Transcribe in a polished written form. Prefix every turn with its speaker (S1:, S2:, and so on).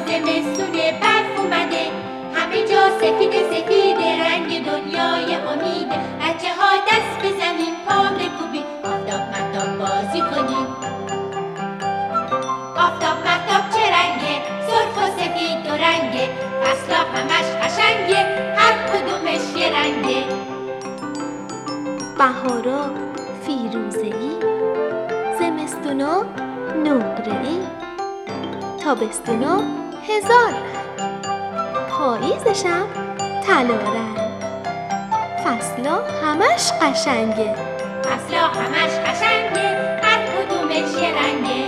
S1: زمستون برف اومده، همه جا سفید سفید رنگ دنیای امیده. بچه ها دست بزنین پا بکوبین، آفتاب مهتاب بازی کنین. آفتاب مهتاب چه رنگه؟ سرخ و سفید و رنگه. فصلا همش قشنگه، هر کدومش یه رنگه.
S2: بهارا فیروزه‌ای، زمستونا نقره‌ای، تابستونا هزار رنگ، پاییزشم طلا رنگ. فصلا همش قشنگه،
S1: فصلا همش قشنگه، هر کدومش یه رنگه.